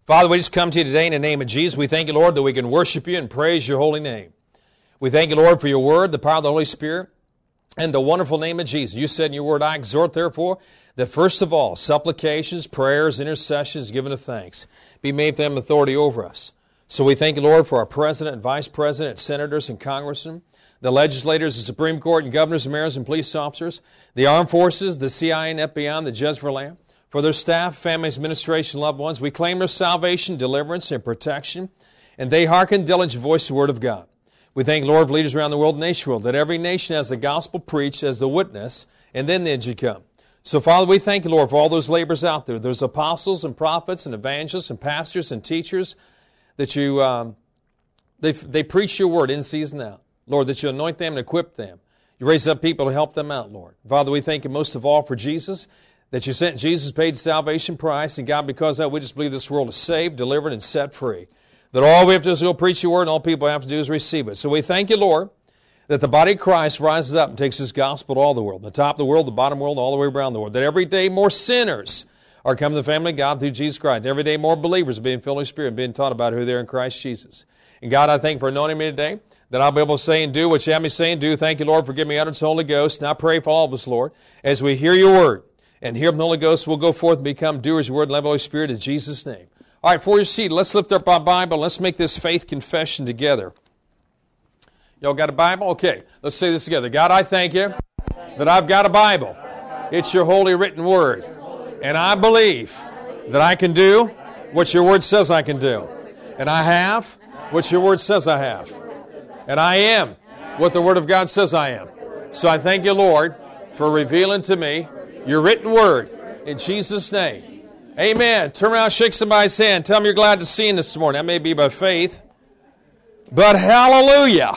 Father, we just come to you today in the name of Jesus. We thank you, Lord, that we can worship you and praise your holy name. We thank you, Lord, for your word, the power of the Holy Spirit, and the wonderful name of Jesus. You said in your word, I exhort, therefore, that first of all, supplications, prayers, intercessions, given of thanks, be made for them authority over us. So we thank you, Lord, for our president and vice president, senators and congressmen, the legislators, the Supreme Court, and governors, mayors, and police officers, the armed forces, the CIA and FBI, and the judge for land, for their staff, families, administration, loved ones. We claim their salvation, deliverance, and protection, and they hearken diligent voice the word of God. We thank Lord for leaders around the world, nation world, that every nation has the gospel preached as the witness, and then the end should come. So, Father, we thank you, Lord, for all those labors out there. There's apostles and prophets and evangelists and pastors and teachers that you they preach your word in season out. Lord, that you anoint them and equip them. You raise up people to help them out, Lord. Father, we thank you most of all for Jesus, that you sent Jesus, paid salvation price, and God, because of that, we just believe this world is saved, delivered, and set free. That all we have to do is go preach your word, and all people have to do is receive it. So we thank you, Lord, that the body of Christ rises up and takes His gospel to all the world, the top of the world, the bottom world, all the way around the world. That every day more sinners are coming to the family of God through Jesus Christ. Every day more believers are being filled with the Spirit, being taught about who they are in Christ Jesus. And God, I thank you for anointing me today, that I'll be able to say and do what you have me say and do. Thank you, Lord, for giving me utterance of the Holy Ghost. And I pray for all of us, Lord, as we hear your word and hear from the Holy Ghost, we'll go forth and become doers of your word and love the Holy Spirit in Jesus' name. All right, before you're seated, let's lift up our Bible. Let's make this faith confession together. Y'all got a Bible? Okay, let's say this together. God, I thank you that I've got a Bible. It's your holy written word. And I believe that I can do what your word says I can do. And I have what your word says I have. And I am what the word of God says I am. So I thank you, Lord, for revealing to me your written word in Jesus' name. Amen. Turn around, shake somebody's hand. Tell them you're glad to see him this morning. That may be by faith. But hallelujah.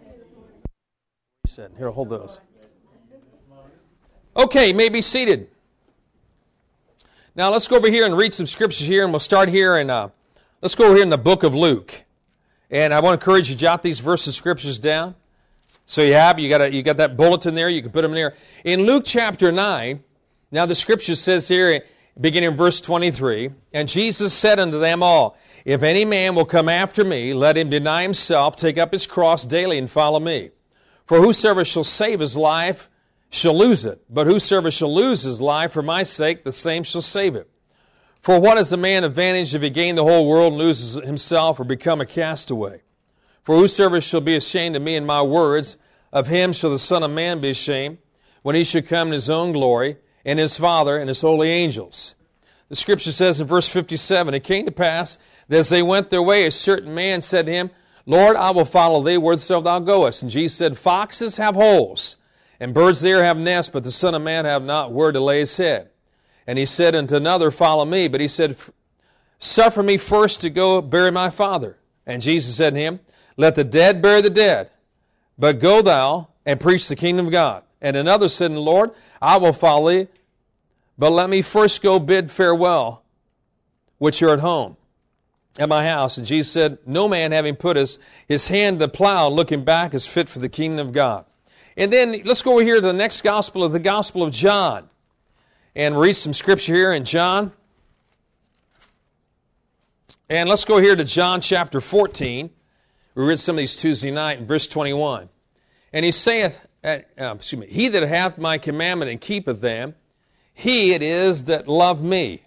Here, hold those. Okay, you may be seated. Now let's go over here and read some scriptures here, and we'll start here in let's go over here in the book of Luke. And I want to encourage you to jot these verses of scriptures down. So you got that bulletin there, you can put them there. In Luke chapter 9, now the scripture says here, beginning in verse 23, and Jesus said unto them all, if any man will come after me, let him deny himself, take up his cross daily, and follow me. For whosoever shall save his life shall lose it, but whosoever shall lose his life for my sake, the same shall save it. For what is a man advantage if he gain the whole world and loses himself or become a castaway? For whosoever shall be ashamed of me and my words, of him shall the Son of Man be ashamed, when he shall come in his own glory, and his Father and his holy angels. The scripture says in verse 57, it came to pass that as they went their way, a certain man said to him, Lord, I will follow thee whithersoever thou goest. And Jesus said, foxes have holes, and birds there have nests, but the Son of Man have not where to lay his head. And he said unto another, follow me. But he said, suffer me first to go bury my father. And Jesus said to him, let the dead bury the dead, but go thou and preach the kingdom of God. And another said, Lord, I will follow thee, but let me first go bid farewell, which are at home, at my house. And Jesus said, no man having put his hand to the plow, looking back, is fit for the kingdom of God. And then let's go over here to the next gospel, the Gospel of John. And read some scripture here in John. And let's go here to John chapter 14. We read some of these Tuesday night in verse 21. And he saith, he that hath my commandment and keepeth them, he it is that loveth me.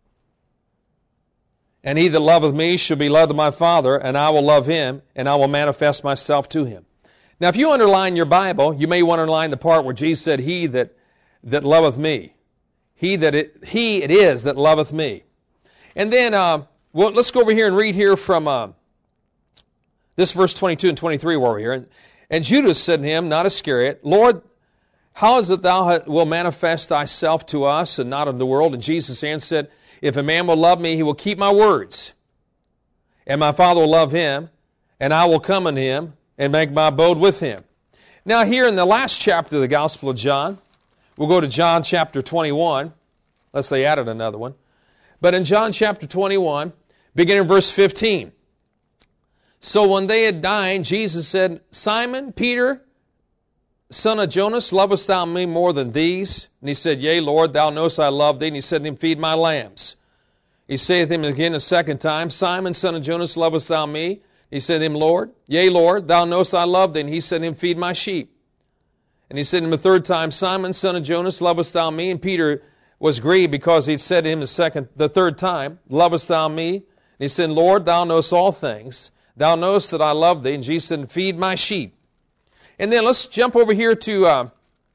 And he that loveth me shall be loved of my Father, and I will love him, and I will manifest myself to him. Now, if you underline your Bible, you may want to underline the part where Jesus said, he that loveth me. He it is that loveth me. And then, let's go over here and read here from this verse 22 and 23 while we're here. And Judas said to him, not Iscariot, Lord, how is it thou wilt manifest thyself to us and not of the world? And Jesus answered, if a man will love me, he will keep my words. And my Father will love him, and I will come unto him and make my abode with him. Now here in the last chapter of the Gospel of John, we'll go to John chapter 21, unless they added another one. But in John chapter 21, beginning in verse 15. So when they had dined, Jesus said, Simon, Peter, son of Jonas, lovest thou me more than these? And he said, Yea, Lord, thou knowest I love thee. And he said to him, feed my lambs. He saith to him again a second time, Simon, son of Jonas, lovest thou me? He said to him, Lord, yea, Lord, thou knowest I love thee. And he said to him, feed my sheep. And he said to him a third time, Simon, son of Jonas, lovest thou me? And Peter was grieved because he'd said to him the third time, lovest thou me? And he said, Lord, thou knowest all things. Thou knowest that I love thee. And Jesus said, feed my sheep. And then let's jump over here to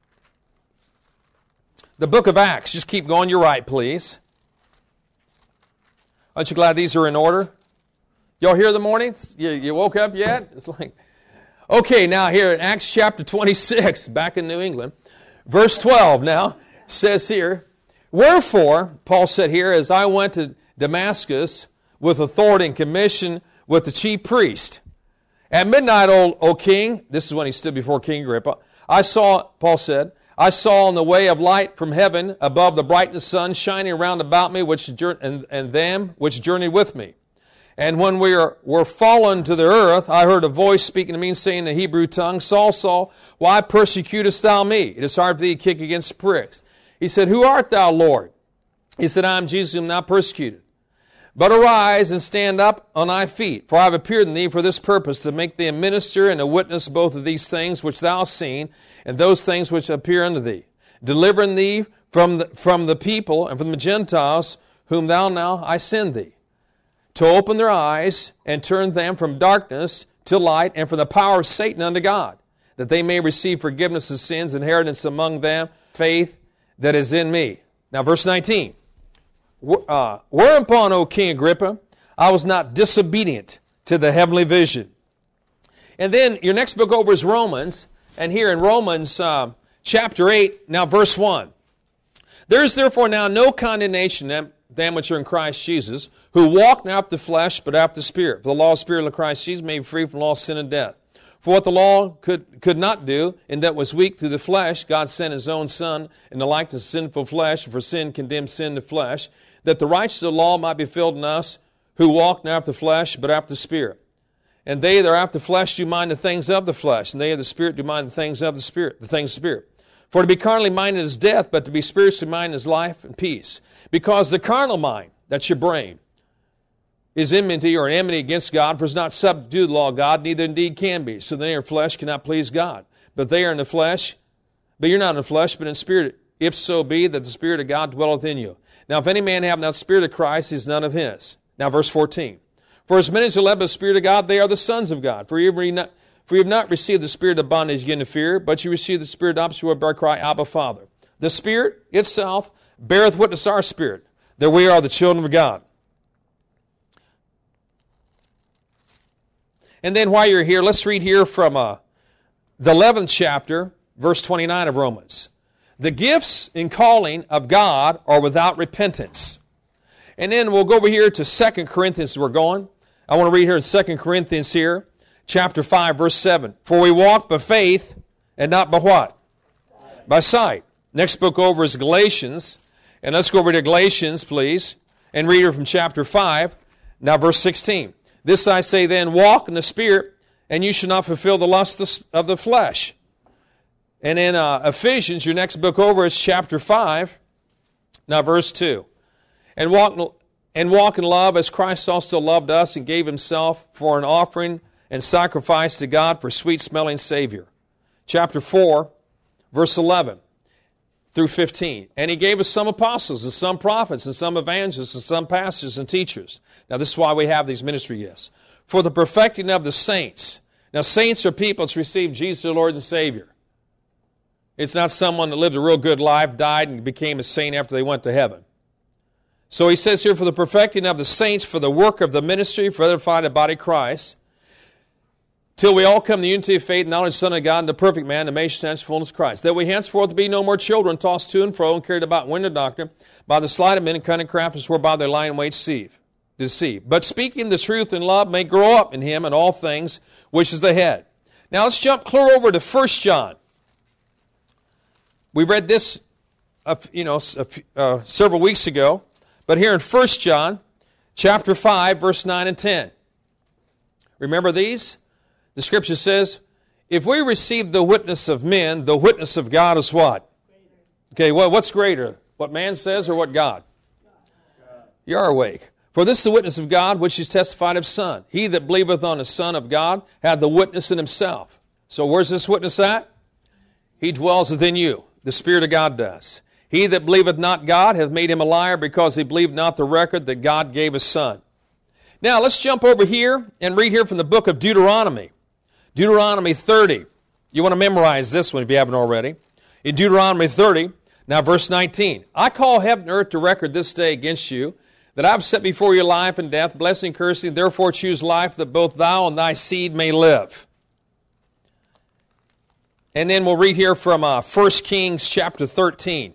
the book of Acts. Just keep going. You're right, please. Aren't you glad these are in order? Y'all here in the morning? You woke up yet? It's like, okay, now here in Acts chapter 26, back in New England, verse 12 now, says here, wherefore, Paul said here, as I went to Damascus with authority and commission with the chief priest, at midnight, O king, this is when he stood before King Agrippa, Paul said, I saw on the way of light from heaven above the brightness sun shining round about me and them which journeyed with me. And when we were fallen to the earth, I heard a voice speaking to me, saying in the Hebrew tongue, Saul, Saul, why persecutest thou me? It is hard for thee to kick against pricks. He said, who art thou, Lord? He said, I am Jesus whom thou persecuted. But arise and stand up on thy feet, for I have appeared in thee for this purpose, to make thee a minister and a witness both of these things which thou hast seen, and those things which appear unto thee, delivering thee from the people and from the Gentiles, whom thou now I send thee, to open their eyes and turn them from darkness to light, and from the power of Satan unto God, that they may receive forgiveness of sins, inheritance among them, faith that is in me. Now verse 19. Whereupon, O King Agrippa, I was not disobedient to the heavenly vision. And then your next book over is Romans. And here in Romans chapter 8, now verse 1. There is therefore now no condemnation them which are in Christ Jesus, who walk not after the flesh, but after the Spirit. For the law of the Spirit of Christ Jesus made free from law, sin, and death. For what the law could not do, in that was weak through the flesh, God sent His own Son in the likeness of sinful flesh, for sin condemned sin in the flesh, that the righteousness of the law might be filled in us, who walk not after the flesh, but after the Spirit. And they that are after the flesh do mind the things of the flesh, and they of the Spirit do mind the things of the Spirit, the things of the Spirit. For to be carnally minded is death, but to be spiritually minded is life and peace. Because the carnal mind, that's your brain, is enmity or enmity against God, for it is not subject to the law of God, neither indeed can be. So they are in flesh, cannot please God. But they are in the flesh, but you're not in the flesh, but in spirit, if so be that the Spirit of God dwelleth in you. Now, if any man have not the Spirit of Christ, he is none of his. Now, verse 14. For as many as are led by the Spirit of God, they are the sons of God. For you have not received the spirit of bondage again to fear, but you received the Spirit of adoption, whereby cry, Abba, Father. The Spirit itself beareth witness our spirit, that we are the children of God. And then while you're here, let's read here from the 11th chapter, verse 29 of Romans. The gifts and calling of God are without repentance. And then we'll go over here to 2 Corinthians. We're going. I want to read here in 2 Corinthians here, chapter 5, verse 7. For we walk by faith and not by what? By sight. Next book over is Galatians. And let's go over to Galatians, please, and read here from chapter 5. Now verse 16. This I say then, walk in the Spirit, and you shall not fulfill the lust of the flesh. And in Ephesians, your next book over is chapter 5, now verse 2. And walk in love as Christ also loved us and gave Himself for an offering and sacrifice to God for sweet-smelling Savior. Chapter 4, verse 11 through 15. And He gave us some apostles and some prophets and some evangelists and some pastors and teachers. Now this is why we have these ministry gifts. For the perfecting of the saints. Now saints are people that's received Jesus, their Lord and Savior. It's not someone that lived a real good life, died, and became a saint after they went to heaven. So he says here, for the perfecting of the saints, for the work of the ministry, for edifying the body of Christ, till we all come to the unity of faith, knowledge of the Son of God, and the perfect man, the measure of the fullness of Christ. That we henceforth be no more children, tossed to and fro, and carried about wind and doctrine, by the sleight of men and cunning craftiness, whereby they lie in wait to deceive. But speaking the truth in love may grow up in Him in all things, which is the head. Now let's jump clear over to 1 John. We read this, several weeks ago. But here in 1 John, chapter 5, verse 9 and 10. Remember these? The Scripture says, if we receive the witness of men, the witness of God is what? Okay, well, what's greater? What man says or what God? You are awake. For this is the witness of God, which is testified of Son. He that believeth on the Son of God hath the witness in himself. So where's this witness at? He dwells within you. The Spirit of God does. He that believeth not God hath made him a liar, because he believed not the record that God gave his Son. Now let's jump over here and read here from the book of Deuteronomy. Deuteronomy 30. You want to memorize this one if you haven't already. In Deuteronomy 30, now verse 19. I call heaven and earth to record this day against you, that I have set before you life and death, blessing and cursing. Therefore choose life, that both thou and thy seed may live. And then we'll read here from 1 Kings chapter 13.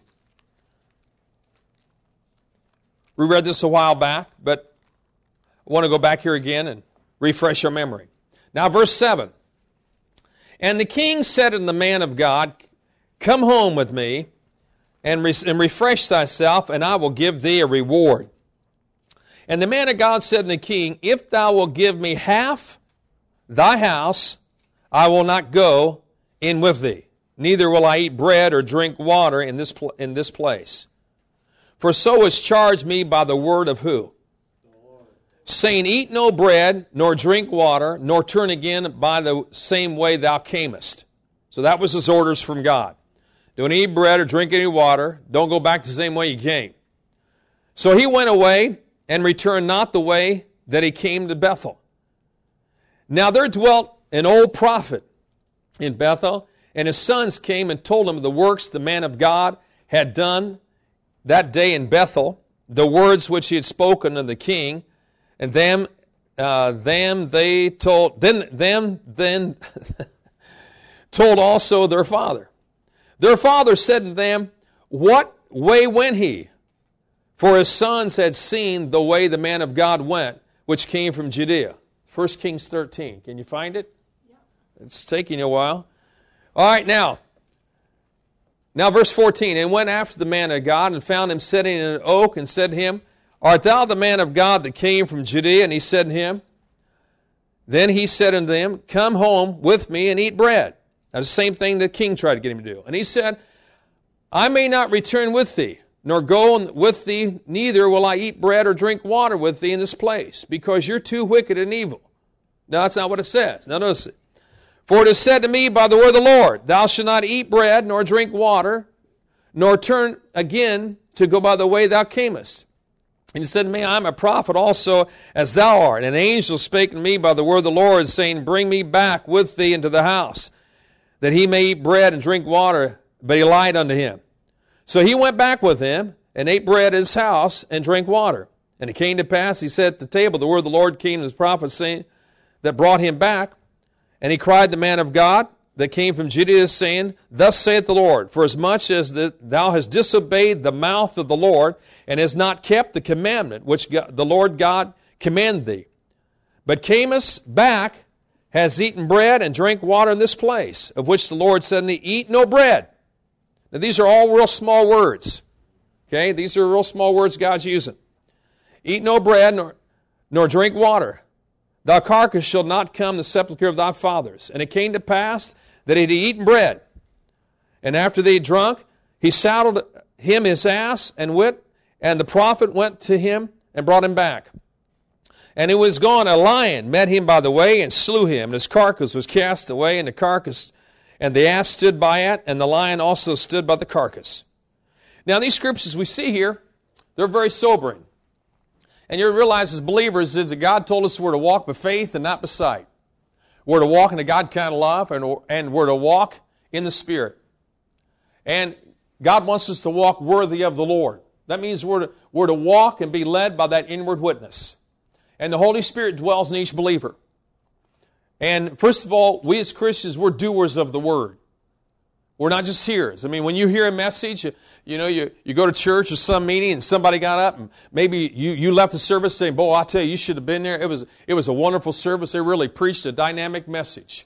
We read this a while back, but I want to go back here again and refresh our memory. Now verse 7. And the king said unto the man of God, Come home with me, and refresh thyself, and I will give thee a reward. And the man of God said unto the king, If thou wilt give me half thy house, I will not go in with thee. Neither will I eat bread or drink water in this place. For so is charged me by the word of who? Saying, Eat no bread, nor drink water, nor turn again by the same way thou camest. So that was his orders from God. Don't eat bread or drink any water. Don't go back the same way you came. So he went away and returned not the way that he came to Bethel. Now there dwelt an old prophet in Bethel, and his sons came and told him of the works the man of God had done that day in Bethel, the words which he had spoken unto the king, and them they told told also their father. Their father said to them, What way went he? For his sons had seen the way the man of God went, which came from Judea. 1 Kings 13. Can you find it? Yeah. It's taking you a while. All right, now verse 14. And went after the man of God, and found him sitting in an oak, and said to him, Art thou the man of God that came from Judea? And he said to him, Then he said unto them, Come home with me and eat bread. Now the same thing the king tried to get him to do. And he said, I may not return with thee, nor go with thee, neither will I eat bread or drink water with thee in this place, because you're too wicked and evil. No, that's not what it says. Now notice it. For it is said to me by the word of the Lord, Thou shalt not eat bread, nor drink water, nor turn again to go by the way thou camest. And he said to me, I am a prophet also as thou art. And an angel spake to me by the word of the Lord, saying, Bring me back with thee into the house, that he may eat bread and drink water. But he lied unto him. So he went back with him, and ate bread at his house, and drank water. And it came to pass, he sat at the table, the word of the Lord came to his prophet, saying, that brought him back. And he cried the man of God that came from Judea, saying, Thus saith the Lord, For as much as thou hast disobeyed the mouth of the Lord, and hast not kept the commandment which the Lord God commanded thee, but camest back, has eaten bread and drank water in this place, of which the Lord said unto thee, Eat no bread. Now these are all real small words. Okay, these are real small words God's using. Eat no bread, nor drink water. Thy carcass shall not come the sepulchre of thy fathers. And it came to pass that he had eaten bread. And after they had drunk, he saddled him his ass, and the prophet went to him and brought him back. And it was gone, a lion met him by the way and slew him. And his carcass was cast away, and the ass stood by it, and the lion also stood by the carcass. Now these scriptures we see here, they're very sobering. And you realize as believers is that God told us we're to walk by faith and not by sight. We're to walk in a God kind of love, and we're to walk in the Spirit. And God wants us to walk worthy of the Lord. That means we're to walk and be led by that inward witness. And the Holy Spirit dwells in each believer. And first of all, we as Christians, we're doers of the Word. We're not just hearers. I mean, when you hear a message, you go to church or some meeting and somebody got up and maybe you left the service saying, boy, I tell you should have been there. It was a wonderful service. They really preached a dynamic message.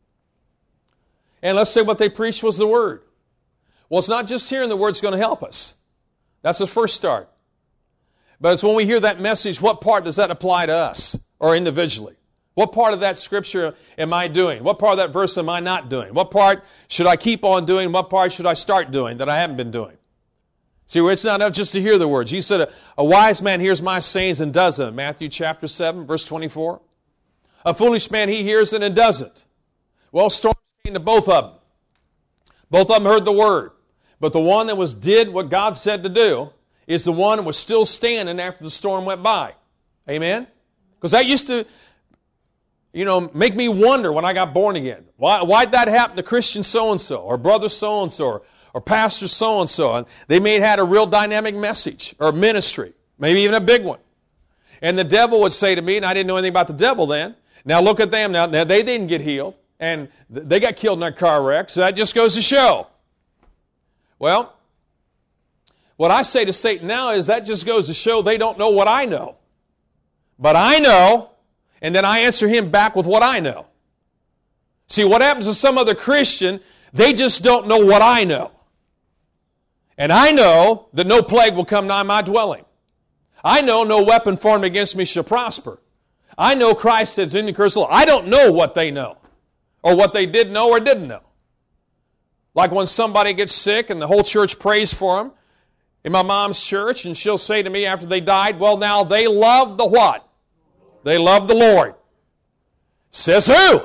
And let's say what they preached was the Word. Well, it's not just hearing the Word that's going to help us. That's the first start. But it's when we hear that message, what part does that apply to us or individually? What part of that scripture am I doing? What part of that verse am I not doing? What part should I keep on doing? What part should I start doing that I haven't been doing? See, it's not enough just to hear the words. Jesus said, a wise man hears my sayings and does them. Matthew chapter 7, verse 24. A foolish man, he hears it and doesn't. Well, storms came to both of them. Both of them heard the word. But the one that did what God said to do is the one that was still standing after the storm went by. Amen? Because that used to, make me wonder when I got born again. Why'd that happen to Christian so-and-so, or brother so-and-so, or pastor so-and-so? And they may have had a real dynamic message, or ministry, maybe even a big one. And the devil would say to me, and I didn't know anything about the devil then, now look at them now they didn't get healed, and they got killed in a car wreck, so that just goes to show. Well, what I say to Satan now is that just goes to show they don't know what I know. But I know, and then I answer him back with what I know. See, what happens to some other Christian, they just don't know what I know. And I know that no plague will come nigh my dwelling. I know no weapon formed against me shall prosper. I know Christ has in the curse. I don't know what they know, or what they did know or didn't know. Like when somebody gets sick and the whole church prays for them in my mom's church, and she'll say to me after they died, well, now they loved the what? They loved the Lord. Says who?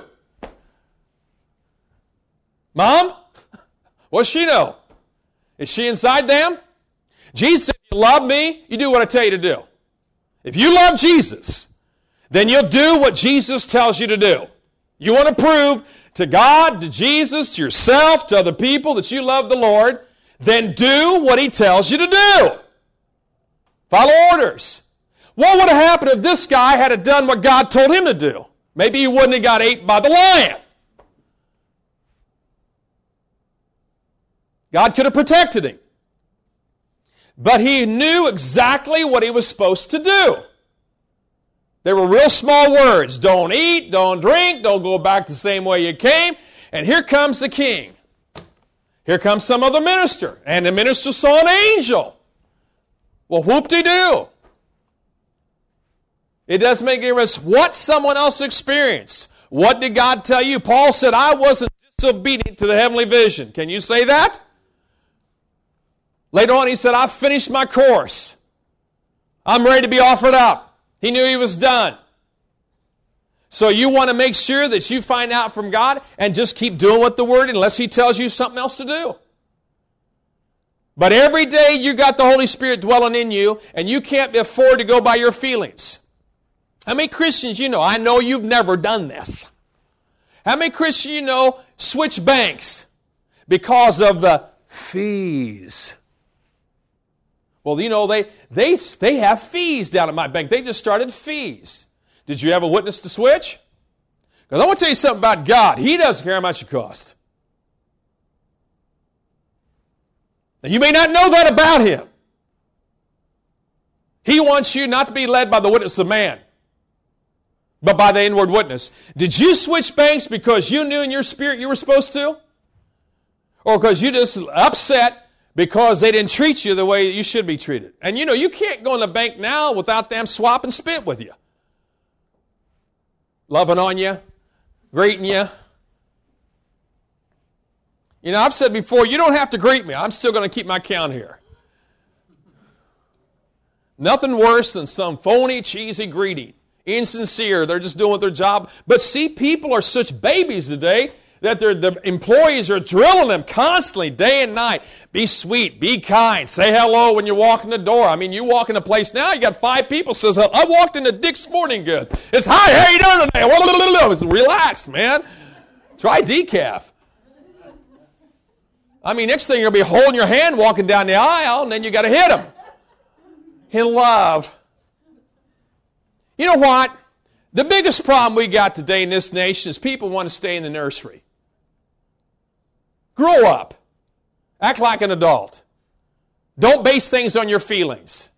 Mom? What's she know? Is she inside them? Jesus said, if you love me, you do what I tell you to do. If you love Jesus, then you'll do what Jesus tells you to do. You want to prove to God, to Jesus, to yourself, to other people that you love the Lord, then do what He tells you to do. Follow orders. What would have happened if this guy had done what God told him to do? Maybe he wouldn't have got ate by the lion. God could have protected him. But he knew exactly what he was supposed to do. They were real small words. Don't eat, don't drink, don't go back the same way you came. And here comes the king. Here comes some other minister. And the minister saw an angel. Well, whoop-de-doo. It doesn't make any difference what someone else experienced. What did God tell you? Paul said, I wasn't disobedient to the heavenly vision. Can you say that? Later on, he said, I've finished my course. I'm ready to be offered up. He knew he was done. So you want to make sure that you find out from God and just keep doing what the Word, unless He tells you something else to do. But every day you got the Holy Spirit dwelling in you, and you can't afford to go by your feelings. How many Christians you know? I know you've never done this. How many Christians you know switch banks because of the fees? Well, you know, they have fees down at my bank. They just started fees. Did you have a witness to switch? Because I want to tell you something about God. He doesn't care how much it costs. Now, you may not know that about Him. He wants you not to be led by the witness of man, but by the inward witness. Did you switch banks because you knew in your spirit you were supposed to? Or because you just upset because they didn't treat you the way you should be treated? And you know, you can't go in the bank now without them swapping spit with you. Loving on you, greeting you. You know, I've said before, you don't have to greet me. I'm still going to keep my count here. Nothing worse than some phony, cheesy greeting. Insincere. They're just doing their job. But see, people are such babies today that the employees are drilling them constantly, day and night. Be sweet, be kind, say hello when you walk in the door. I mean, you walk in a place now, you got 5 people says, I walked into Dick's Sporting Goods. It's, hi, how you doing today? It's relaxed, man. Try decaf. I mean, next thing you'll be holding your hand walking down the aisle, and then you got to hit them. In love. You know what? The biggest problem we got today in this nation is people want to stay in the nursery. Grow up. Act like an adult. Don't base things on your feelings.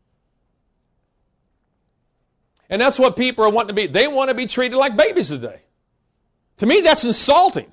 And that's what people are wanting to be. They want to be treated like babies today. To me, that's insulting.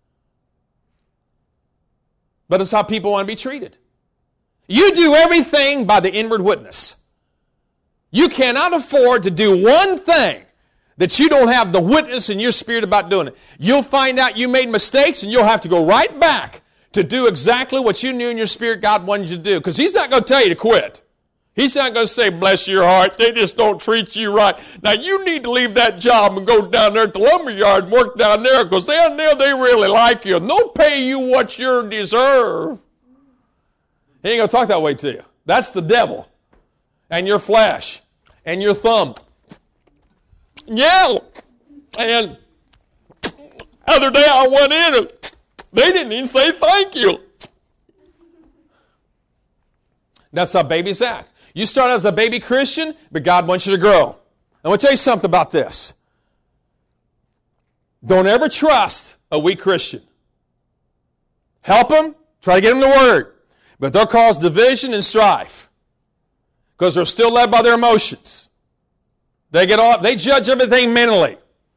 But it's how people want to be treated. You do everything by the inward witness. You cannot afford to do one thing that you don't have the witness in your spirit about doing it. You'll find out you made mistakes, and you'll have to go right back to do exactly what you knew in your spirit God wanted you to do. Because He's not going to tell you to quit. He's not going to say, bless your heart, they just don't treat you right. Now you need to leave that job and go down there at the lumber yard and work down there because down there they really like you and they'll pay you what you deserve. He ain't going to talk that way to you. That's the devil and your flesh and your thumb. Yeah. And other day I went in and they didn't even say thank you. That's how babies act. You start as a baby Christian, but God wants you to grow. I want to tell you something about this. Don't ever trust a weak Christian. Help them, try to get them the Word, but they'll cause division and strife because they're still led by their emotions. They judge everything mentally.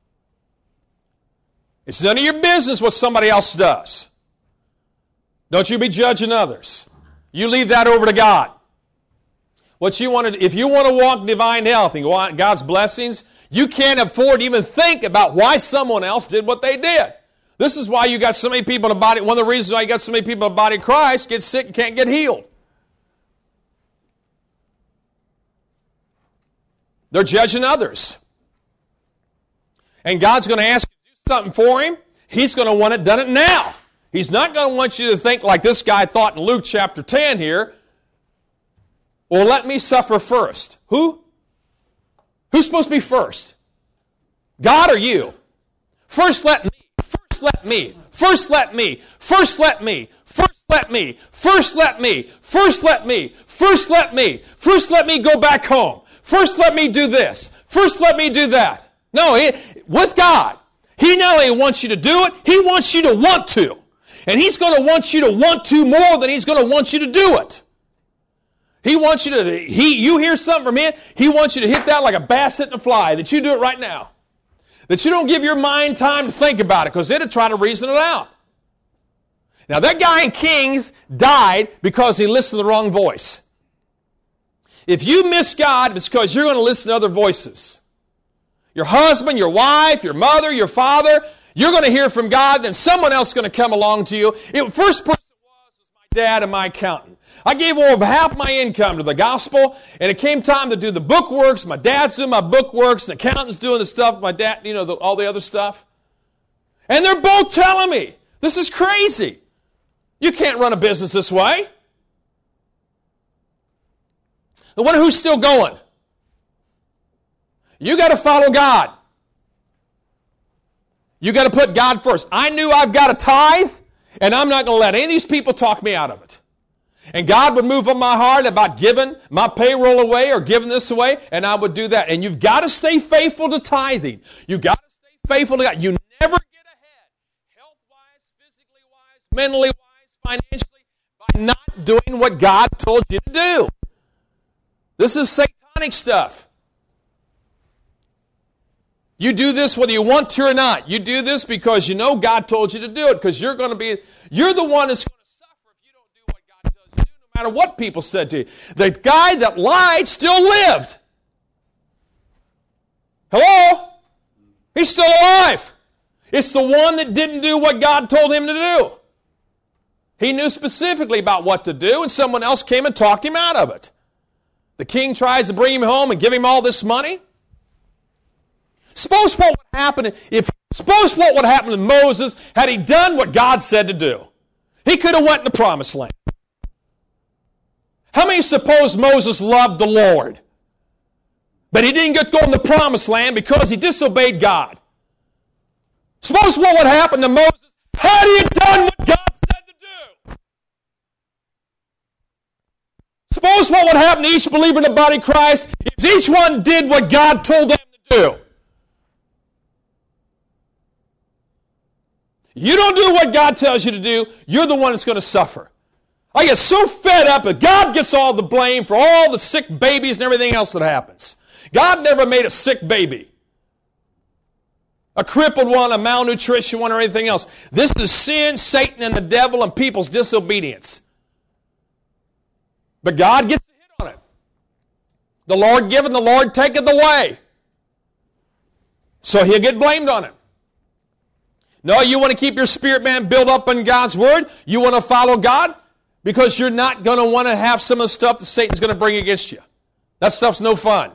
It's none of your business what somebody else does. Don't you be judging others. You leave that over to God. If you want to walk in divine health and want God's blessings, you can't afford to even think about why someone else did what they did. This is why you got so many people in the body. One of the reasons why you got so many people in the body of Christ get sick and can't get healed. They're judging others. And God's going to ask you to do something for Him. He's going to want it done now. He's not going to want you to think like this guy thought in Luke chapter 10 here. Well, let me suffer first. Who? Who's supposed to be first? God or you? First let me. First let me. First let me. First let me. First let me. First let me. First let me. First let me. First let me go back home. First let me do this. First let me do that. No, with God, He not only wants you to do it, He wants you to want to. And He's going to want you to want to more than He's going to want you to do it. He wants you to, you hear something from Him, He wants you to hit that like a bass hitting a fly, that you do it right now. That you don't give your mind time to think about it, because it'll try to reason it out. Now that guy in Kings died because he listened to the wrong voice. If you miss God, it's because you're going to listen to other voices. Your husband, your wife, your mother, your father, you're going to hear from God, then someone else is going to come along to you. First person was my dad and my accountant. I gave over half my income to the gospel, and it came time to do the book works. My dad's doing my book works, and the accountant's doing the stuff, my dad, all the other stuff. And they're both telling me, this is crazy. You can't run a business this way. I wonder who's still going. You got to follow God. You got to put God first. I knew I've got a tithe, and I'm not going to let any of these people talk me out of it. And God would move on my heart about giving my payroll away or giving this away, and I would do that. And you've got to stay faithful to tithing. You've got to stay faithful to God. You never get ahead, health-wise, physically-wise, mentally-wise, financially, by not doing what God told you to do. This is satanic stuff. You do this whether you want to or not. You do this because you know God told you to do it, because you're the one that's going to suffer if you don't do what God tells you to do, no matter what people said to you. The guy that lied still lived. Hello? He's still alive. It's the one that didn't do what God told him to do. He knew specifically about what to do, and someone else came and talked him out of it. The king tries to bring him home and give him all this money. Suppose what would happen to Moses had he done what God said to do. He could have went in the promised land. How many suppose Moses loved the Lord, but he didn't get to go in the promised land because he disobeyed God? Suppose what would happen to Moses had he done what God said to do. Suppose what would happen to each believer in the body of Christ if each one did what God told them to do. You don't do what God tells you to do, you're the one that's going to suffer. I get so fed up that God gets all the blame for all the sick babies and everything else that happens. God never made a sick baby, a crippled one, a malnutrition one, or anything else. This is sin, Satan, and the devil, and people's disobedience. But God gets the hit on it. The Lord giveth, the Lord taketh away. So He'll get blamed on it. No, you want to keep your spirit man built up in God's Word. You want to follow God because you're not going to want to have some of the stuff that Satan's going to bring against you. That stuff's no fun.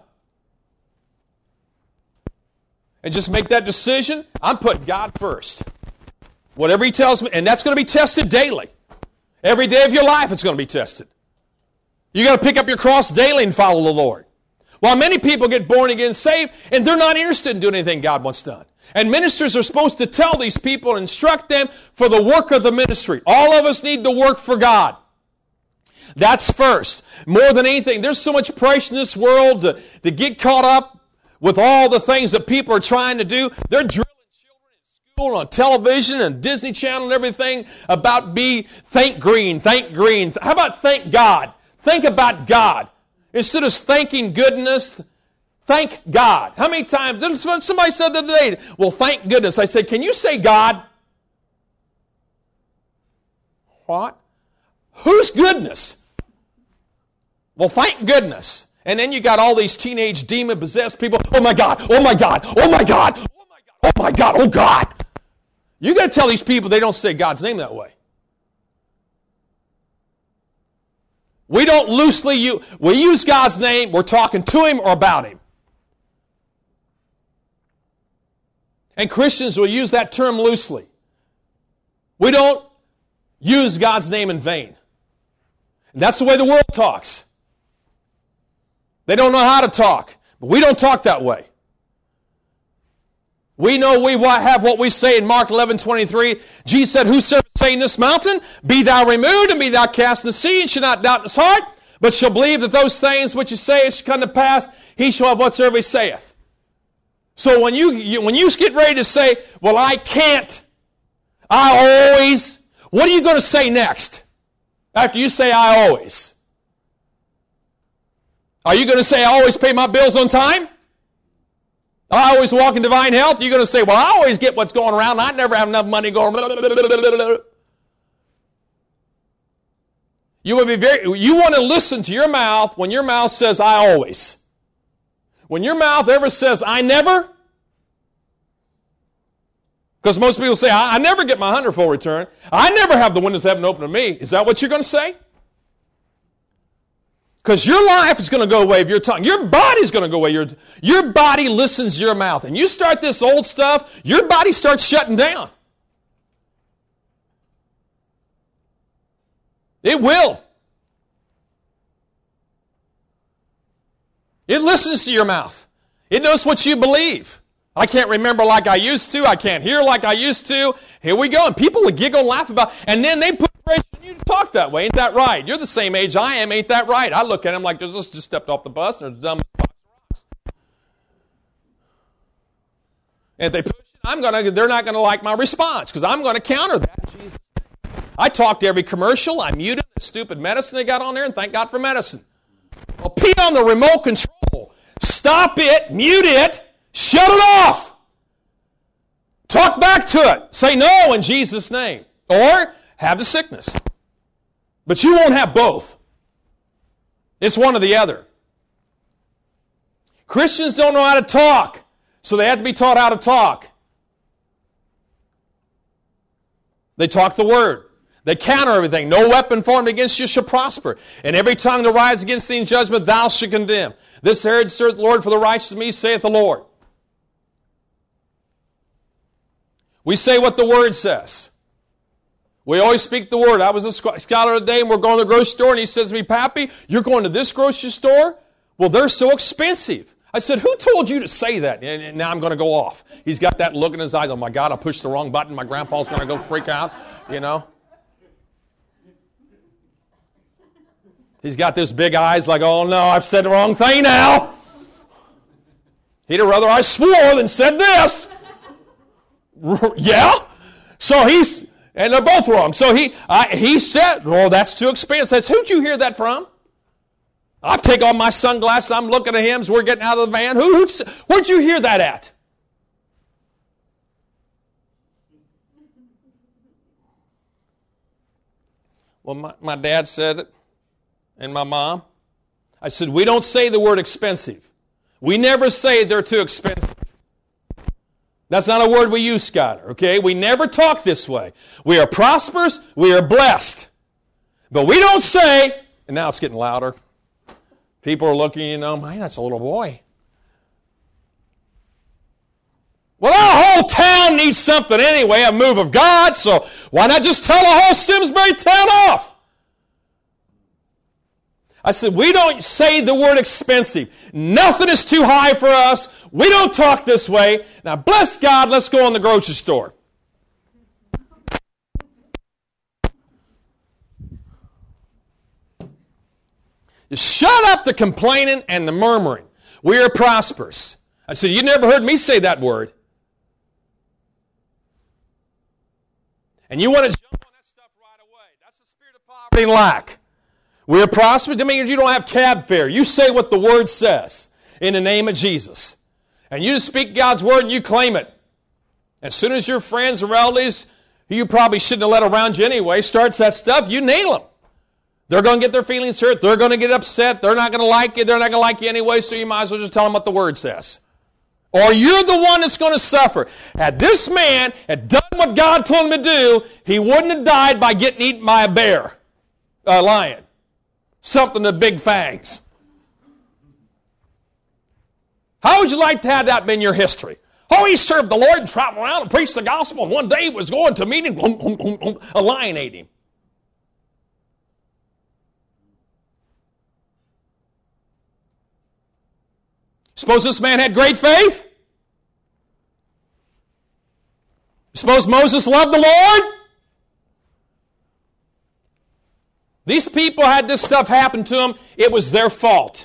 And just make that decision. I'm putting God first. Whatever He tells me, and that's going to be tested daily. Every day of your life it's going to be tested. You got to pick up your cross daily and follow the Lord. While many people get born again, saved, and they're not interested in doing anything God wants done. And ministers are supposed to tell these people and instruct them for the work of the ministry. All of us need to work for God. That's first. More than anything, there's so much pressure in this world to get caught up with all the things that people are trying to do. They're drilling children in school, on television, and Disney Channel and everything about think green, think green. How about thank God? Think about God. Instead of thanking goodness, thank God. How many times? Somebody said the other day, well, thank goodness. I said, can you say God? What? Whose goodness? Well, thank goodness. And then you got all these teenage demon-possessed people. Oh my God, oh my God, oh my God, oh my God, oh my God, oh God. You got to tell these people they don't say God's name that way. We don't loosely use, we use God's name, we're talking to Him or about Him. And Christians will use that term loosely. We don't use God's name in vain. And that's the way the world talks. They don't know how to talk, but we don't talk that way. We know we have what we say in Mark 11:23. Jesus said, whosoever say in this mountain, be thou removed and be thou cast in the sea, and shall not doubt in his heart, but shall believe that those things which he saith shall come to pass, he shall have whatsoever he saith. So when you get ready to say, well, I can't, I always, what are you going to say next? After you say, I always. Are you going to say, I always pay my bills on time? I always walk in divine health? You're going to say, well, I always get what's going around. I never have enough money going. You want to listen to your mouth when your mouth says, I always. When your mouth ever says, I never, because most people say, I never get my hundredfold return. I never have the windows of heaven open to me. Is that what you're going to say? Because your life is going to go away of your tongue. Your body's going to go away. Your body listens to your mouth. And you start this old stuff, your body starts shutting down. It will. It listens to your mouth. It knows what you believe. I can't remember like I used to. I can't hear like I used to. Here we go. And people will giggle and laugh about it. And then they put pressure on you to talk that way. Ain't that right? You're the same age I am. Ain't that right? I look at them like they just stepped off the bus and they're the dumbest box of rocks. And if they push it, they're not going to like my response because I'm going to counter that in Jesus' name. I talk to every commercial. I muted the stupid medicine they got on there, and thank God for medicine. Well, pee on the remote control. Stop it. Mute it. Shut it off. Talk back to it. Say no in Jesus' name. Or have the sickness. But you won't have both. It's one or the other. Christians don't know how to talk, so they have to be taught how to talk. They talk the word. They counter everything. No weapon formed against you shall prosper. And every tongue that rises against thee in judgment thou shalt condemn. This heritage serveth the Lord, for the righteous of me, saith the Lord. We say what the Word says. We always speak the Word. I was a scholar today, and we're going to the grocery store, and he says to me, Pappy, you're going to this grocery store? Well, they're so expensive. I said, who told you to say that? And now I'm going to go off. He's got that look in his eyes. Oh, my God, I pushed the wrong button. My grandpa's going to go freak out, you know. He's got this big eyes like, oh, no, I've said the wrong thing now. He'd have rather I swore than said this. Yeah? So and they're both wrong. So he said, well, that's too expensive. I said, who'd you hear that from? I take off my sunglasses. I'm looking at him as we're getting out of the van. Where'd you hear that at? Well, my dad said it, and my mom. I said, we don't say the word expensive. We never say they're too expensive. That's not a word we use, Skylar, okay? We never talk this way. We are prosperous, we are blessed. But we don't say, and now it's getting louder. People are looking, man, that's a little boy. Well, our whole town needs something anyway, a move of God, so why not just tell the whole Simsbury town off? I said, we don't say the word expensive. Nothing is too high for us. We don't talk this way. Now, bless God, let's go in the grocery store. Just shut up the complaining and the murmuring. We are prosperous. I said, you never heard me say that word. And you want to jump on that stuff right away. That's the spirit of poverty and lack. We are prosperous. That means you don't have cab fare. You say what the Word says in the name of Jesus. And you just speak God's Word and you claim it. As soon as your friends and relatives, who you probably shouldn't have let around you anyway, starts that stuff, you nail them. They're going to get their feelings hurt. They're going to get upset. They're not going to like you. They're not going to like you anyway, so you might as well just tell them what the Word says. Or you're the one that's going to suffer. Had this man had done what God told him to do, he wouldn't have died by getting eaten by a lion. Something with big fangs. How would you like to have that been your history? Oh, he served the Lord and traveled around and preached the gospel, and one day he was going to a meeting, a lion ate him. Suppose this man had great faith? Suppose Moses loved the Lord? These people had this stuff happen to them. It was their fault.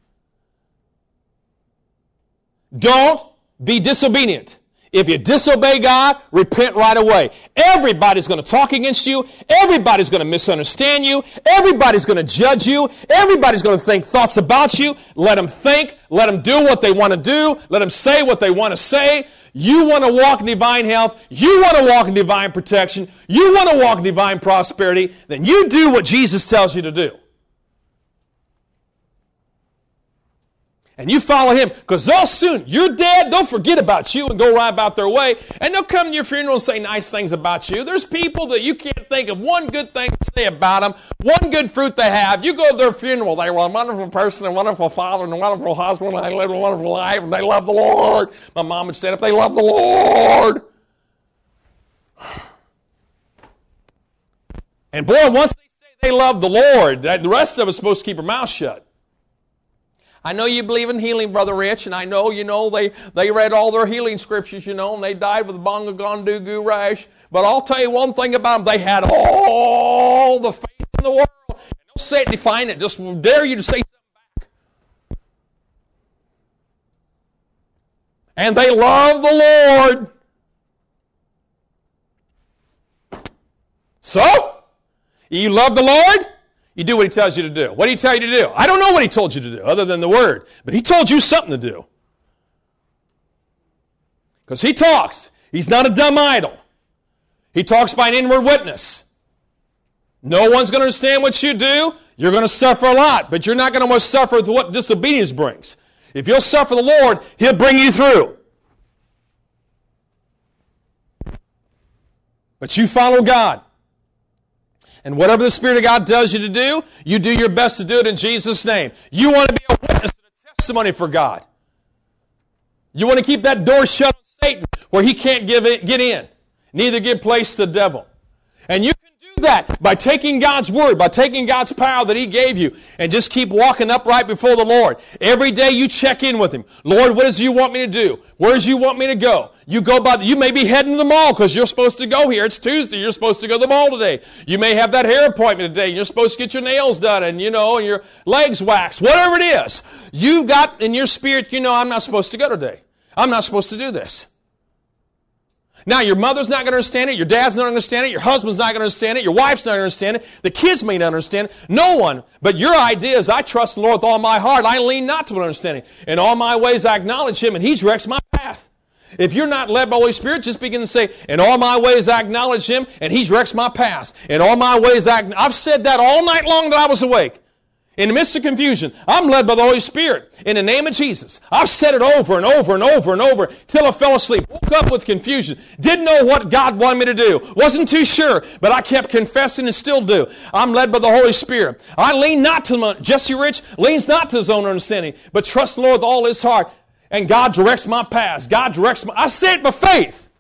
Don't be disobedient. If you disobey God, repent right away. Everybody's going to talk against you. Everybody's going to misunderstand you. Everybody's going to judge you. Everybody's going to think thoughts about you. Let them think. Let them do what they want to do. Let them say what they want to say. You want to walk in divine health. You want to walk in divine protection. You want to walk in divine prosperity. Then you do what Jesus tells you to do. And you follow Him, because they'll soon, you're dead, they'll forget about you and go right about their way, and they'll come to your funeral and say nice things about you. There's people that you can't think of one good thing to say about them, one good fruit they have. You go to their funeral, they were a wonderful person, a wonderful father, and a wonderful husband, and they lived a wonderful life, and they love the Lord. My mom would stand up, they love the Lord. And boy, once they say they love the Lord, the rest of us are supposed to keep our mouth shut. I know you believe in healing, Brother Rich, and I know, they read all their healing scriptures, and they died with a bongo gondugu rash. But I'll tell you one thing about them. They had all the faith in the world. And don't say it, define it. Just dare you to say something back. And they love the Lord. So, you love the Lord? You do what He tells you to do. What did He tell you to do? I don't know what He told you to do other than the Word. But He told you something to do. Because He talks. He's not a dumb idol. He talks by an inward witness. No one's going to understand what you do. You're going to suffer a lot. But you're not going to suffer with what disobedience brings. If you'll suffer the Lord, He'll bring you through. But you follow God. And whatever the Spirit of God tells you to do, you do your best to do it in Jesus' name. You want to be a witness and a testimony for God. You want to keep that door shut on Satan where he can't get in. Neither give place to the devil. And you can do that by taking God's Word, by taking God's power that He gave you, and just keep walking upright before the Lord. Every day you check in with Him. Lord, what does you want me to do? Where does you want me to go? You may be heading to the mall because you're supposed to go here. It's Tuesday. You're supposed to go to the mall today. You may have that hair appointment today. You're supposed to get your nails done and your legs waxed. Whatever it is. You got in your spirit, I'm not supposed to go today. I'm not supposed to do this. Now, your mother's not going to understand it. Your dad's not going to understand it. Your husband's not going to understand it. Your wife's not going to understand it. The kids may not understand it. No one. But your idea is, I trust the Lord with all my heart. I lean not to an understanding. In all my ways I acknowledge Him, and He directs my path. If you're not led by the Holy Spirit, just begin to say, in all my ways I acknowledge Him, and He directs my path. In all my ways I've said that all night long that I was awake. In the midst of confusion, I'm led by the Holy Spirit. In the name of Jesus. I've said it over and over and over and over till I fell asleep. Woke up with confusion. Didn't know what God wanted me to do. Wasn't too sure, but I kept confessing and still do. I'm led by the Holy Spirit. I lean not to my, Jesse Rich leans not to his own understanding, but trusts the Lord with all his heart. And God directs my paths. God directs my, I say it by faith.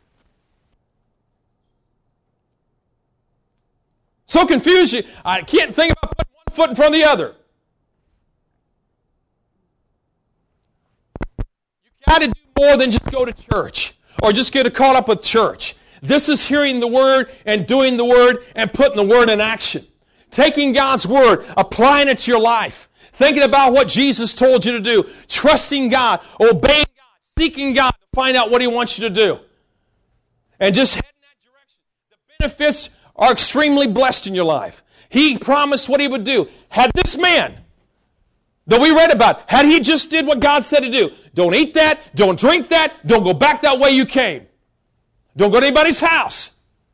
So confused, I can't think about putting one foot in front of the other. Got to do more than just go to church or just get caught up with church. This is hearing the Word and doing the Word and putting the Word in action. Taking God's Word, applying it to your life. Thinking about what Jesus told you to do. Trusting God, obeying God, seeking God to find out what He wants you to do. And just head in that direction. The benefits are extremely blessed in your life. He promised what He would do. Had this man that we read about, had he just did what God said to do, don't eat that, don't drink that, don't go back that way you came. Don't go to anybody's house.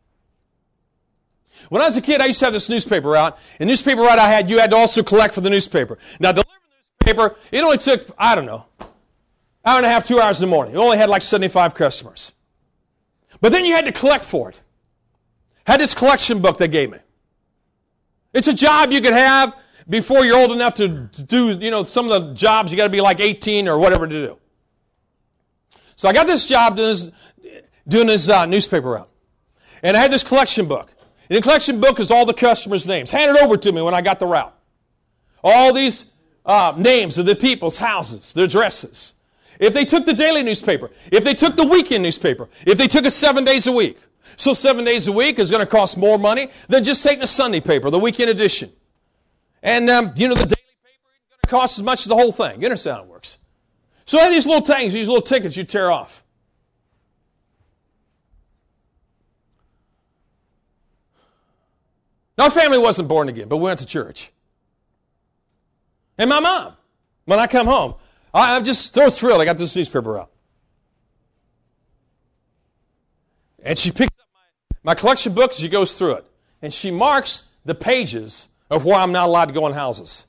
When I was a kid, I used to have this newspaper route. The newspaper route I had, you had to also collect for the newspaper. Now, delivering the newspaper, it only took, I don't know, hour and a half, 2 hours in the morning. It only had like 75 customers. But then you had to collect for it. Had this collection book they gave me. It's a job you could have before you're old enough to do, some of the jobs you got to be like 18 or whatever to do. So I got this job doing this newspaper route. And I had this collection book. And the collection book is all the customers' names. Handed over to me when I got the route. All these names of the people's houses, their addresses. If they took the daily newspaper, if they took the weekend newspaper, if they took it 7 days a week. So 7 days a week is going to cost more money than just taking a Sunday paper, the weekend edition. And, the daily paper isn't going to cost as much as the whole thing. You understand how it works. So I had these little things, these little tickets you tear off. Now, our family wasn't born again, but we went to church. And my mom, when I come home, I'm just so thrilled I got this newspaper out. And she picks up my collection book and she goes through it. And she marks the pages of where I'm not allowed to go in houses.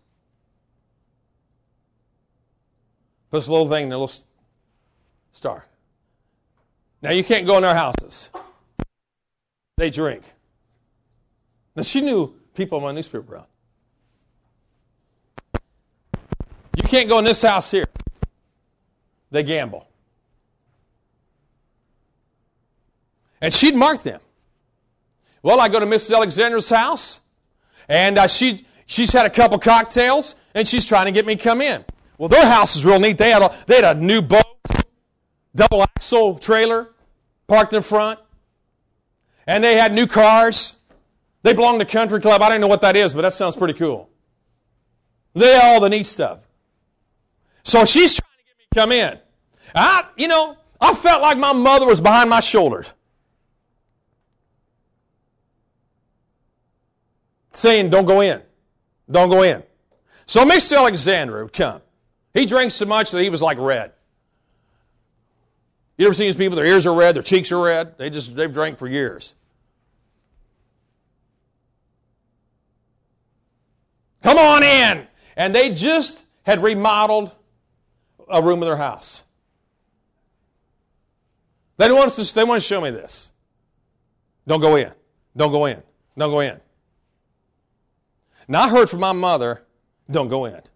Puts a little thing in a little star. Now you can't go in their houses. They drink. Now she knew people on my newspaper route. You can't go in this house here. They gamble. And she'd mark them. Well, I go to Mrs. Alexandra's house. And she's had a couple cocktails, and she's trying to get me to come in. Well, their house is real neat. They had a new boat, double axle trailer, parked in front. And they had new cars. They belong to Country Club. I don't know what that is, but that sounds pretty cool. They had all the neat stuff. So she's trying to get me to come in. I felt like my mother was behind my shoulders. Saying, don't go in. Don't go in. So Mr. Alexander would come. He drank so much that he was like red. You ever seen these people, their ears are red, their cheeks are red? They've drank for years. Come on in. And they just had remodeled a room in their house. They want to show me this. Don't go in. Don't go in. Don't go in. Now, I heard from my mother, don't go in.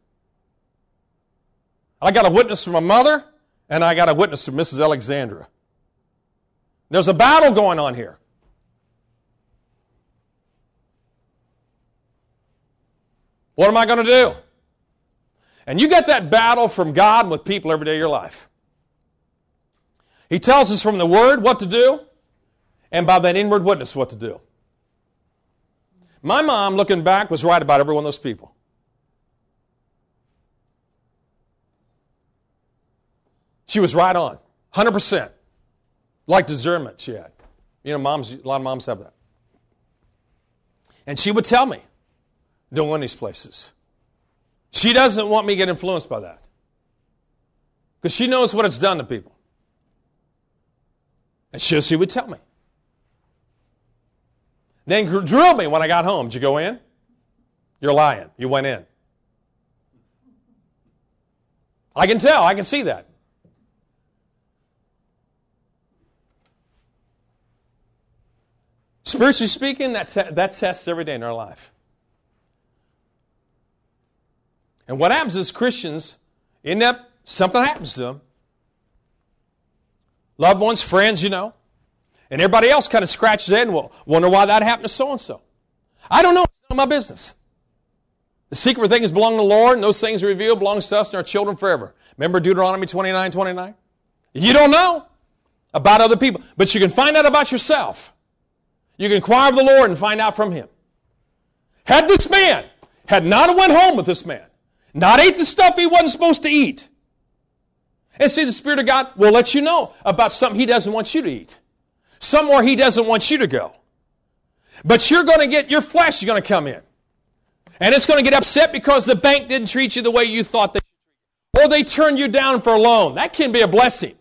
I got a witness from my mother, and I got a witness from Mrs. Alexandra. There's a battle going on here. What am I going to do? And you get that battle from God with people every day of your life. He tells us from the Word what to do, and by that inward witness what to do. My mom, looking back, was right about every one of those people. She was right on, 100%. Like discernment she had. A lot of moms have that. And she would tell me, don't go in these places. She doesn't want me to get influenced by that. Because she knows what it's done to people. And she would tell me. Then drilled me when I got home. Did you go in? You're lying. You went in. I can tell. I can see that. Spiritually speaking, that tests every day in our life. And what happens is Christians end up, something happens to them. Loved ones, friends, and everybody else kind of scratches their head and will wonder why that happened to so-and-so. I don't know. It's none of my business. The secret things belong to the Lord, and those things revealed belongs to us and our children forever. Remember Deuteronomy 29:29? You don't know about other people, but you can find out about yourself. You can inquire of the Lord and find out from Him. Had this man, had not went home with this man, not ate the stuff he wasn't supposed to eat, and see, the Spirit of God will let you know about something He doesn't want you to eat, somewhere He doesn't want you to go. But you're going to get, your flesh is going to come in. And it's going to get upset because the bank didn't treat you the way you thought they should treat you. Or they turned you down for a loan. That can be a blessing.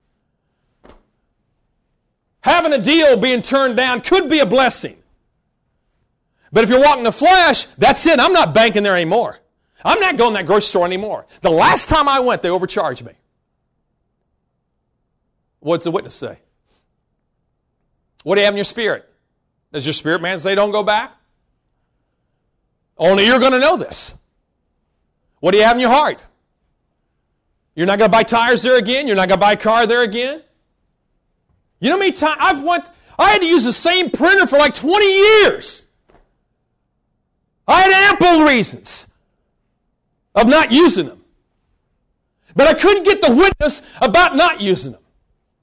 Having a deal being turned down could be a blessing. But if you're walking the flesh, that's it. I'm not banking there anymore. I'm not going to that grocery store anymore. The last time I went, they overcharged me. What's the witness say? What do you have in your spirit? Does your spirit man say don't go back? Only you're going to know this. What do you have in your heart? You're not going to buy tires there again? You're not going to buy a car there again? You know how many times I had to use the same printer for like 20 years. I had ample reasons of not using them. But I couldn't get the witness about not using them.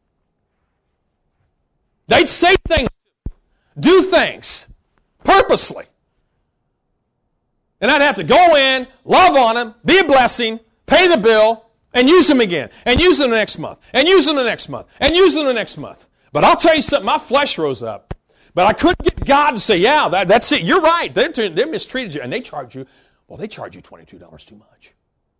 They'd say things, do things purposely. And I'd have to go in, love on them, be a blessing, pay the bill, and use them again. And use them the next month. And use them the next month. And use them the next month. But I'll tell you something, my flesh rose up. But I couldn't get God to say, yeah, that's it. You're right. They mistreated you. And they charge you, they charge you $22 too much.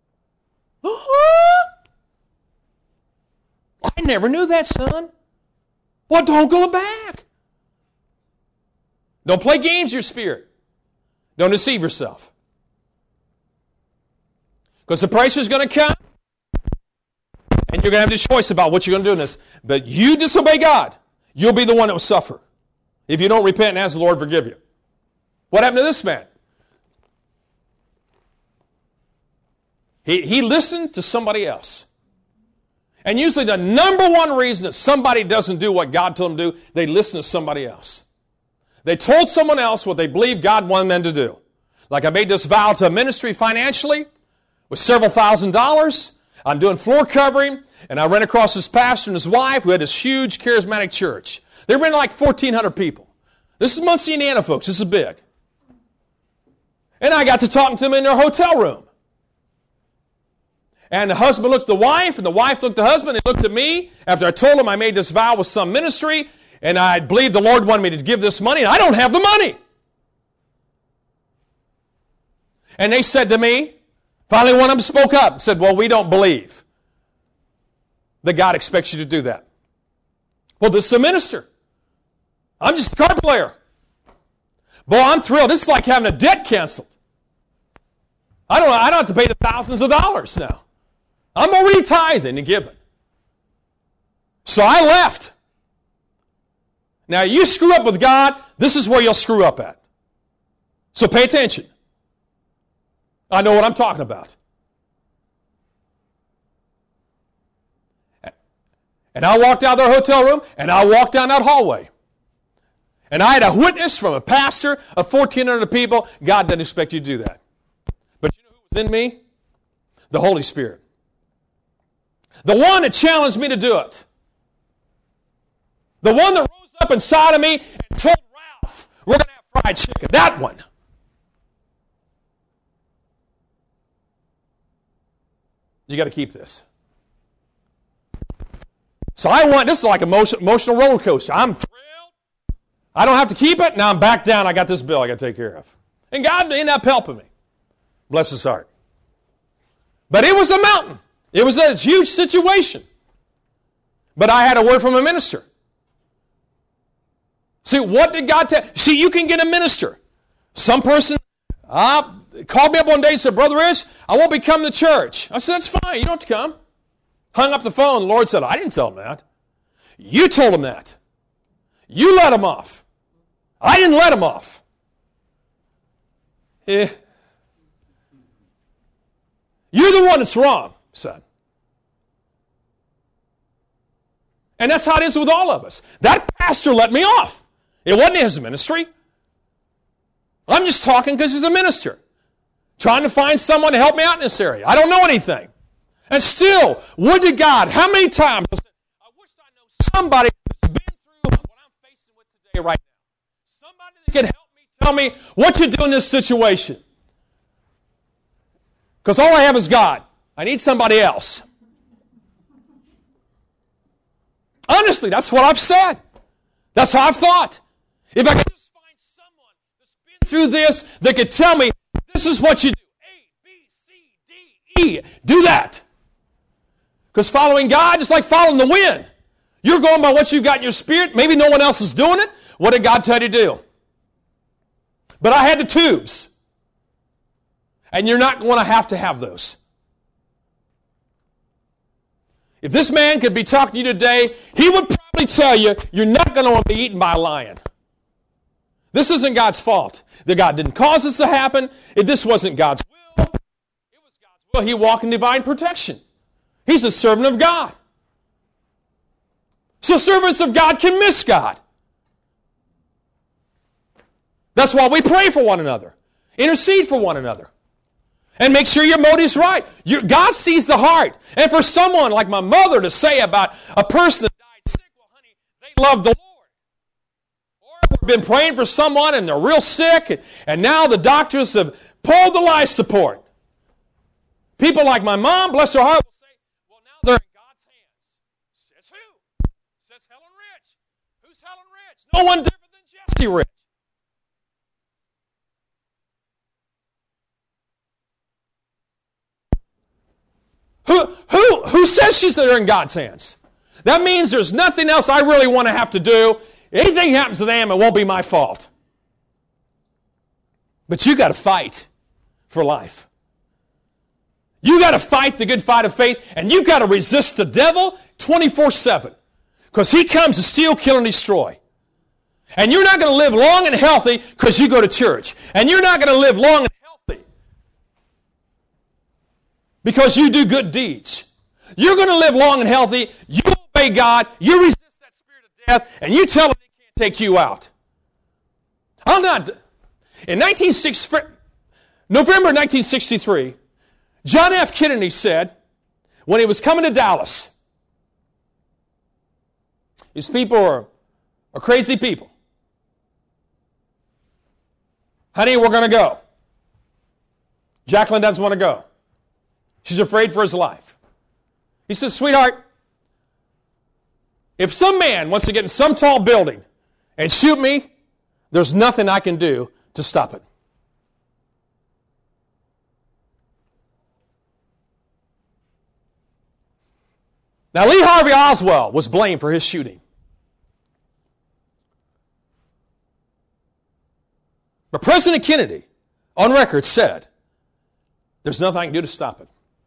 I never knew that, son. Well, don't go back. Don't play games with your spirit. Don't deceive yourself. Because the pressure is going to come, and you're going to have the choice about what you're going to do in this. But you disobey God, you'll be the one that will suffer if you don't repent and ask the Lord to forgive you. What happened to this man? He listened to somebody else. And usually the number one reason that somebody doesn't do what God told them to do, they listen to somebody else. They told someone else what they believed God wanted them to do. Like I made this vow to a ministry financially with several $1,000s. I'm doing floor covering, and I ran across this pastor and his wife who had this huge charismatic church. They were in like 1,400 people. This is Muncie, Indiana, folks. This is big. And I got to talking to them in their hotel room. And the husband looked at the wife, and the wife looked at the husband, and they looked at me after I told them I made this vow with some ministry, and I believed the Lord wanted me to give this money, and I don't have the money. And they said to me, finally one of them spoke up and said, well, we don't believe that God expects you to do that. Well, this is a minister. I'm just a card player. Boy, I'm thrilled. This is like having a debt canceled. I don't have to pay the thousands of dollars now. I'm already tithing and giving. So I left. Now, you screw up with God, this is where you'll screw up at. So pay attention. I know what I'm talking about. And I walked out of their hotel room, and I walked down that hallway. And I had a witness from a pastor of 1,400 people. God doesn't expect you to do that. But you know who was in me? The Holy Spirit. The one that challenged me to do it. The one that rose up inside of me and told Ralph, we're going to have fried chicken. That one. You got to keep this. So this is like an emotional roller coaster. I'm thrilled. I don't have to keep it. Now I'm back down. I got this bill I got to take care of. And God ended up helping me. Bless his heart. But it was a mountain. It was a huge situation. But I had a word from a minister. See, what did God tell? See, you can get a minister. Some person, called me up one day and said, Brother Rich, I won't be coming to church. I said, that's fine. You don't have to come. Hung up the phone. The Lord said, I didn't tell him that. You told him that. You let him off. I didn't let him off. You're the one that's wrong, son. And that's how it is with all of us. That pastor let me off. It wasn't his ministry. I'm just talking because he's a minister. Trying to find someone to help me out in this area. I don't know anything. And still, would to God, how many times I said, I wish I know somebody who's been through what I'm facing with today right now. Somebody that can help me, tell me what to do in this situation. Because all I have is God. I need somebody else. Honestly, that's what I've said. That's how I've thought. If I could just find someone that's been through this that could tell me, this is what you do. A, B, C, D, E. Do that. Because following God is like following the wind. You're going by what you've got in your spirit. Maybe no one else is doing it. What did God tell you to do? But I had the tubes. And you're not going to have those. If this man could be talking to you today, he would probably tell you, you're not going to want to be eaten by a lion. This isn't God's fault. That God didn't cause this to happen. If this wasn't God's will, it was God's will. He walked in divine protection. He's a servant of God. So servants of God can miss God. That's why we pray for one another. Intercede for one another. And make sure your motive's right. God sees the heart. And for someone like my mother to say about a person that died sick, well, honey, they love the Lord. Or we've been praying for someone and they're real sick, and now the doctors have pulled the life support. People like my mom, bless her heart, will say, well, now they're in God's hands. Says who? Says Helen Rich. Who's Helen Rich? No one different than Jesse Rich. Who says they're in God's hands? That means there's nothing else I really want to have to do. Anything happens to them, it won't be my fault. But you got to fight for life. You got to fight the good fight of faith, and you got to resist the devil 24/7. Because he comes to steal, kill, and destroy. And you're not going to live long and healthy because you go to church. And you're not going to live long and healthy because you do good deeds. You're going to live long and healthy. You obey God. You resist that spirit of death. And you tell them they can't take you out. In November 1963, John F. Kennedy said, when he was coming to Dallas, these people are crazy people. Honey, we're going to go. Jacqueline doesn't want to go. She's afraid for his life. He says, sweetheart, if some man wants to get in some tall building and shoot me, there's nothing I can do to stop it. Now, Lee Harvey Oswald was blamed for his shooting. But President Kennedy, on record, said, there's nothing I can do to stop it.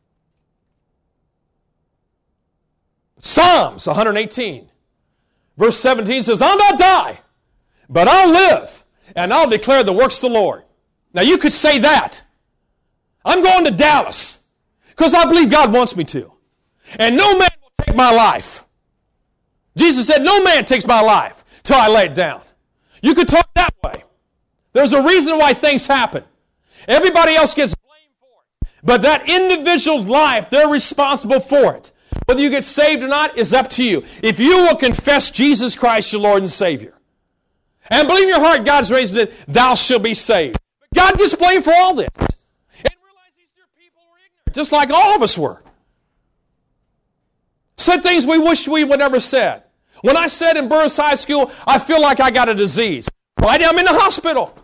Psalms 118, verse 17 says, I'll not die, but I'll live, and I'll declare the works of the Lord. Now, you could say that. I'm going to Dallas because I believe God wants me to. And no man will take my life. Jesus said, no man takes my life till I lay it down. You could talk that way. There's a reason why things happen. Everybody else gets blamed for it. But that individual's life, they're responsible for it. Whether you get saved or not is up to you. If you will confess Jesus Christ, your Lord and Savior, and believe in your heart God's raised it, thou shalt be saved. But God gets blamed for all this. And realize these dear people were ignorant, just like all of us were. Said things we wished we would never said. When I said in Burris High School, I feel like I got a disease. Right now I'm in the hospital.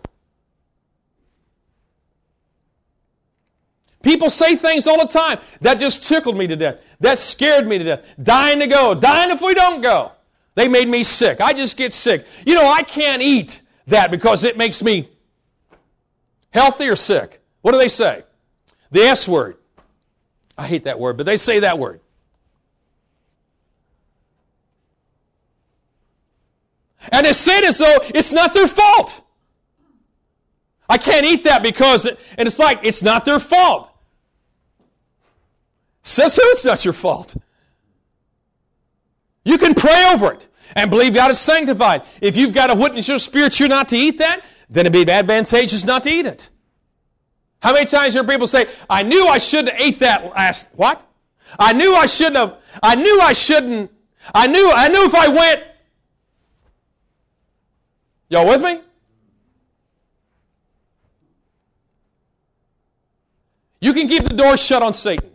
People say things all the time. That just tickled me to death. That scared me to death. Dying to go. Dying if we don't go. They made me sick. I just get sick. You know, I can't eat that because it makes me healthy or sick. What do they say? The S word. I hate that word, but they say that word. And they say it as though it's not their fault. I can't eat that because, and it's like, it's not their fault. Says who? It's not your fault. You can pray over it and believe God is sanctified. If you've got a witness in your spirit you're not to eat that, then it'd be advantageous not to eat it. How many times hear people say, I knew I shouldn't have ate that last, what? I knew I shouldn't have, I knew if I went. Y'all with me? You can keep the door shut on Satan.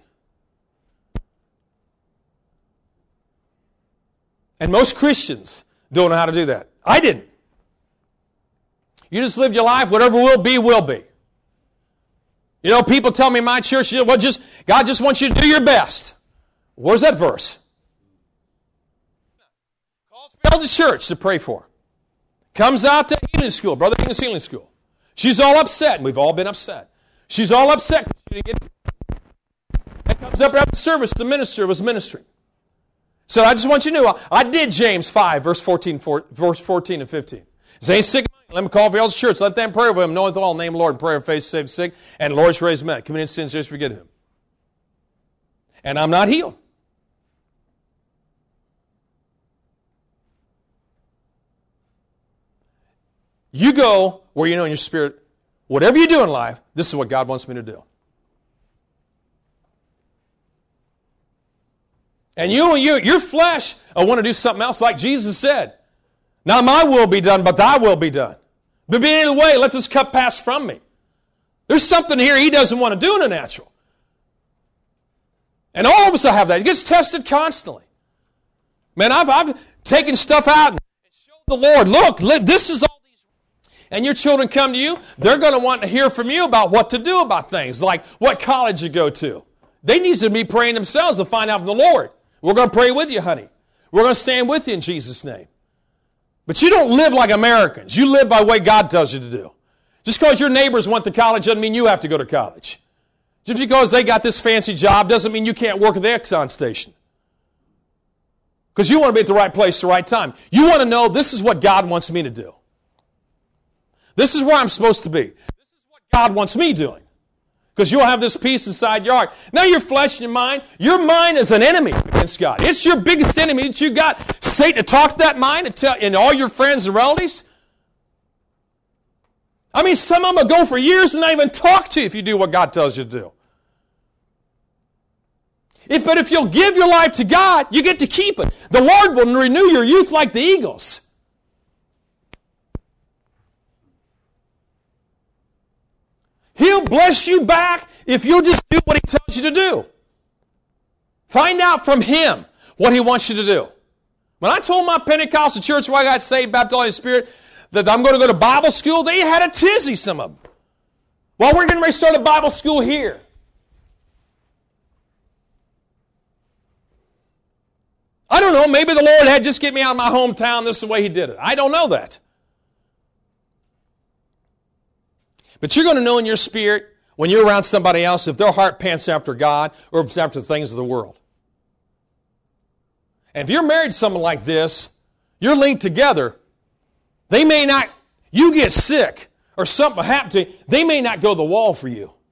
And most Christians don't know how to do that. I didn't. You just live your life, whatever will be, will be. You know, people tell me in my church, well, God just wants you to do your best. Where's that verse? Calls for the church to pray for. Comes out to healing school, Brother King's healing school. She's all upset, and we've all been upset. She's all upset because she didn't get. And comes up after the service, the minister was ministering. Said, I just want you to know, I did James 5, verse 14 and 15. Say sick, let me call for y'all's church. Let them pray with him, knowing all, name the Lord, and prayer of faith, save sick, and the Lord's raised men. Committing sins, just forget him. And I'm not healed. You go where you know in your spirit, whatever you do in life, this is what God wants me to do. And your flesh will want to do something else like Jesus said. Not my will be done, but thy will be done. But be any way, let this cup pass from me. There's something here he doesn't want to do in the natural. And all of us will have that. It gets tested constantly. Man, I've taken stuff out and showed the Lord, look, this is all these. And your children come to you, they're going to want to hear from you about what to do about things, like what college you go to. They need to be praying themselves to find out from the Lord. We're going to pray with you, honey. We're going to stand with you in Jesus' name. But you don't live like Americans. You live by the way God tells you to do. Just because your neighbors went to college doesn't mean you have to go to college. Just because they got this fancy job doesn't mean you can't work at the Exxon station. Because you want to be at the right place at the right time. You want to know this is what God wants me to do. This is where I'm supposed to be. This is what God wants me doing. Because you'll have this peace inside your heart. Now your flesh and your mind is an enemy against God. It's your biggest enemy that you got. Satan to talk to that mind and all your friends and relatives. I mean, some of them will go for years and not even talk to you if you do what God tells you to do. But if you'll give your life to God, you get to keep it. The Lord will renew your youth like the eagles. He'll bless you back if you'll just do what He tells you to do. Find out from Him what He wants you to do. When I told my Pentecostal church where I got saved, baptized in the Holy Spirit, that I'm going to go to Bible school, they had a tizzy, some of them. Well, we're getting ready to start a Bible school here. I don't know, maybe the Lord had just get me out of my hometown, this is the way He did it. I don't know that. But you're going to know in your spirit when you're around somebody else if their heart pants after God or if it's after the things of the world. And if you're married to someone like this, you're linked together, they may not, you get sick or something happen to you, they may not go to the wall for you.